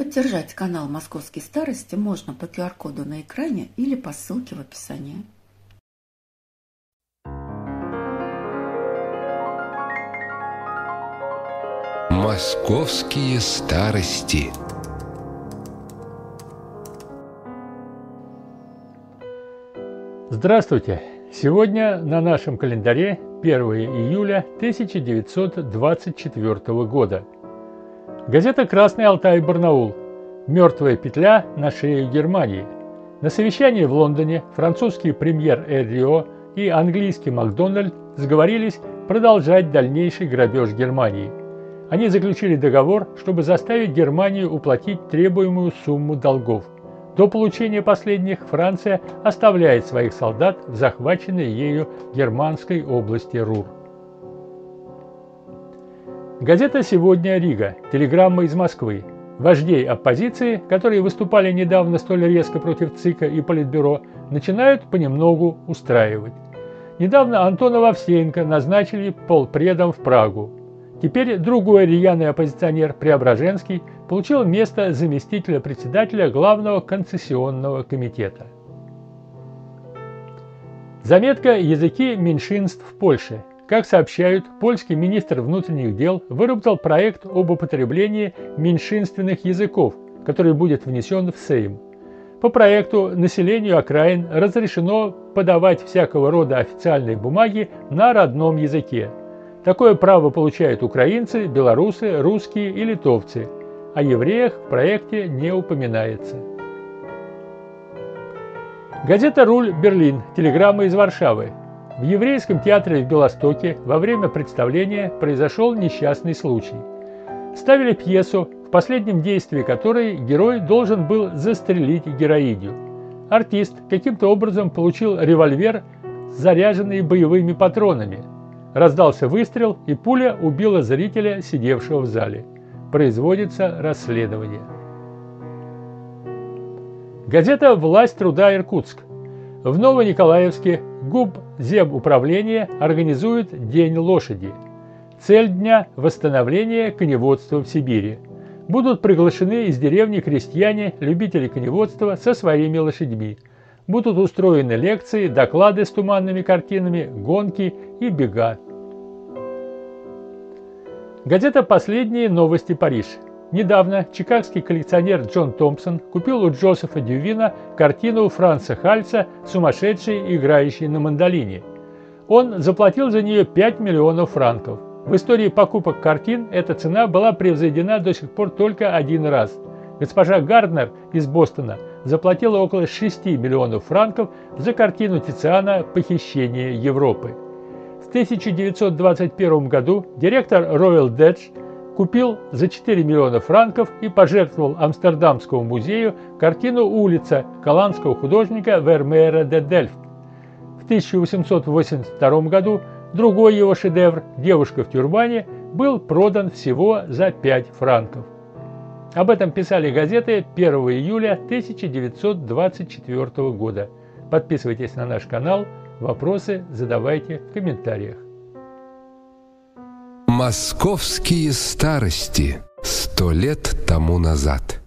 Поддержать канал «Московские старости» можно по QR-коду на экране или по ссылке в описании. «Московские старости». Здравствуйте! Сегодня на нашем календаре 1 июля 1924 года. Газета «Красный Алтай-Барнаул». Мертвая петля на шее Германии. На совещании в Лондоне французский премьер Эррио и английский Макдональд сговорились продолжать дальнейший грабеж Германии. Они заключили договор, чтобы заставить Германию уплатить требуемую сумму долгов. До получения последних Франция оставляет своих солдат в захваченной ею германской области Рур. Газета «Сегодня Рига», телеграмма из Москвы. Вождей оппозиции, которые выступали недавно столь резко против ЦИКа и Политбюро, начинают понемногу устраивать. Недавно Антона Вовсеенко назначили полпредом в Прагу. Теперь другой рьяный оппозиционер Преображенский получил место заместителя председателя Главного концессионного комитета. Заметка «Языки меньшинств в Польше». Как сообщают, польский министр внутренних дел выработал проект об употреблении меньшинственных языков, который будет внесен в Сейм. По проекту населению окраин разрешено подавать всякого рода официальные бумаги на родном языке. Такое право получают украинцы, белорусы, русские и литовцы. О евреях в проекте не упоминается. Газета «Руль Берлин», телеграмма из Варшавы. В еврейском театре в Белостоке во время представления произошел несчастный случай. Ставили пьесу, в последнем действии которой герой должен был застрелить героиню. Артист каким-то образом получил револьвер, заряженный боевыми патронами. Раздался выстрел, и пуля убила зрителя, сидевшего в зале. Производится расследование. Газета «Власть труда Иркутск». В Новониколаевске Губземуправление организует День лошади. Цель дня – восстановление коневодства в Сибири. Будут приглашены из деревни крестьяне, любители коневодства со своими лошадьми. Будут устроены лекции, доклады с туманными картинами, гонки и бега. Газета «Последние новости Париж». Недавно чикагский коллекционер Джон Томпсон купил у Джозефа Дювина картину Франца Хальца «Сумасшедший, играющий на мандолине». Он заплатил за нее 5 миллионов франков. В истории покупок картин эта цена была превзойдена до сих пор только один раз. Госпожа Гарднер из Бостона заплатила около 6 миллионов франков за картину Тициана «Похищение Европы». В 1921 году директор Royal Dutch купил за 4 миллиона франков и пожертвовал Амстердамскому музею картину «Улица» голландского художника Вермеера де Дельфт. В 1882 году другой его шедевр «Девушка в тюрбане» был продан всего за 5 франков. Об этом писали газеты 1 июля 1924 года. Подписывайтесь на наш канал, вопросы задавайте в комментариях. «Московские старости» 100 лет тому назад.